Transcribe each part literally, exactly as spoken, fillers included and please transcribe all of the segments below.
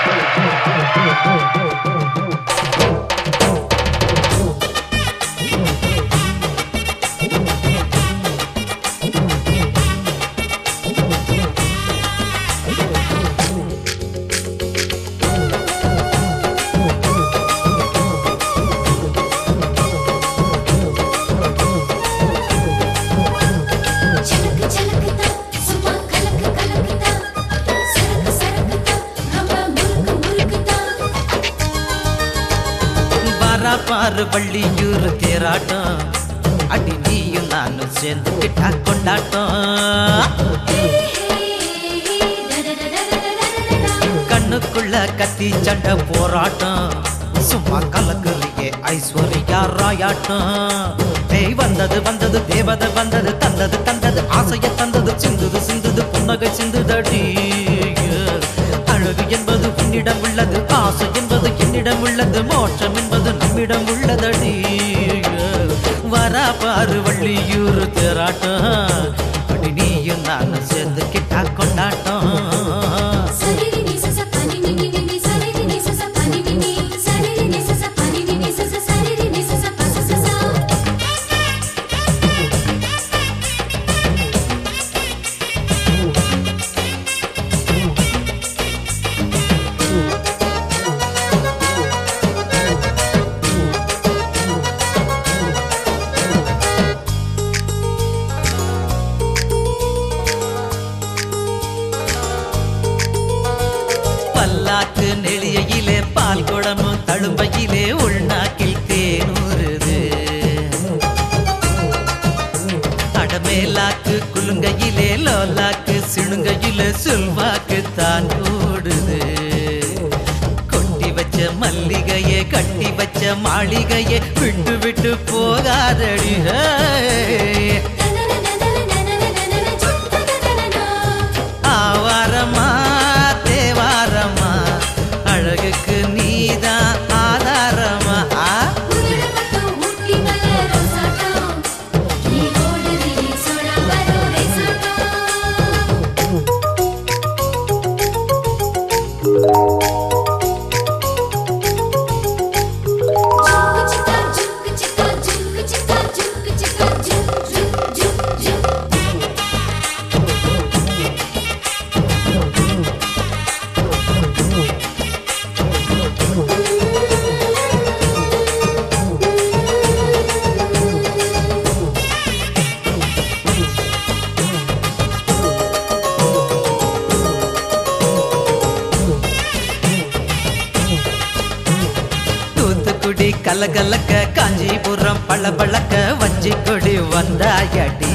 பாரு வள்ளியூர் தேராட்டம் அடி நீயும் நானும் சேர்ந்துக்கிட்டா கொண்டாட்டம் கண்ணுக்குள்ள கத்தி சண்டை போராட்டம் சும்மா கலக்குறியே ஐஸ்வர்யா ராயாட்டம் தேய் வந்தது வந்தது தேவதை வந்தது தந்தது தந்தது ஆசைய தந்தது சிந்துது சிந்துது புன்னகை சிந்துதடி அழகு என்பது உன்னிடம் உள்ளது ஆசை என்பது என்னிடம் உள்ளது மோட்சம் என்பது நம்மிடம் உள்ளதடி வரா பாரு வள்ளியூர் தேராட்டம் அடி நீயும் நானும் சேர்ந்துக்கிட்டா கொண்டாட்டம் பல்லாக்கு நெளியிலே பால் குடமும் தழும்பையிலே உள்நாக்கில் தேனூறுது அடமேலாக்கு குலுங்கையிலே லோலாக்கு சிணுங்கையிலே சொல்வாக்கு தான் கூடுது கொட்டி வச்ச மல்லிகையே கட்டி வச்ச மாளிகையே விட்டு விட்டு போகாதடி ஆவாரமா அழகுக்கு நீதான் ஆதாரமா குடி கலகலக்க காஞ்சிபுரம் பளபளக்க வஞ்சி கொடி வந்தாயடி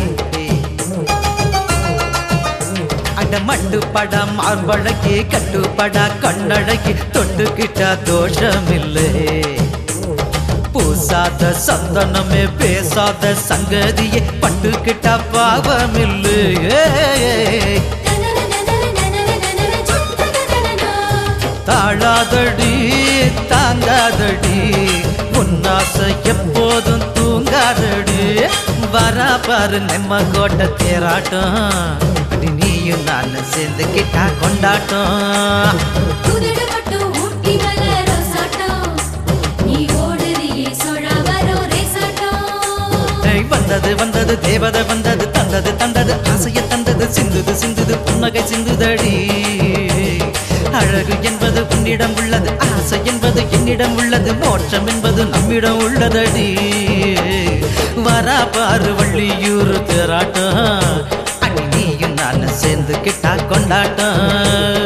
அட மட்டு படம் மார்பழகி கட்டுப்படா கண்ணழகி தொட்டுக்கிட்டா தோஷமில்லை பூசாத சந்தனமே பேசாத சங்கதியே பட்டுக்கிட்டா பாவமில்லை தாழாதடி தாங்காதடி உன்னாசை எப்போதும் தூங்காதடி வரா பாரு நெம்ம கோட்டை தேராட்டம் அடி நீயும் நானும் சேர்ந்துக்கிட்டா கொண்டாட்டம் வந்தது வந்தது தேவதை வந்தது தந்தது தந்தது ஆசைய தந்தது சிந்துது சிந்துது புன்னகை சிந்துதடி அழகு என்பது உன்னிடம் உள்ளது ஆசை என்பது என்னிடம் உள்ளது மோட்சம் என்பது நம்மிடம் உள்ளதடி வரா பாரு வள்ளியூர் தேராட்டம் அடி நீயும் நானும் சேர்ந்துக்கிட்டா கொண்டாட்டம்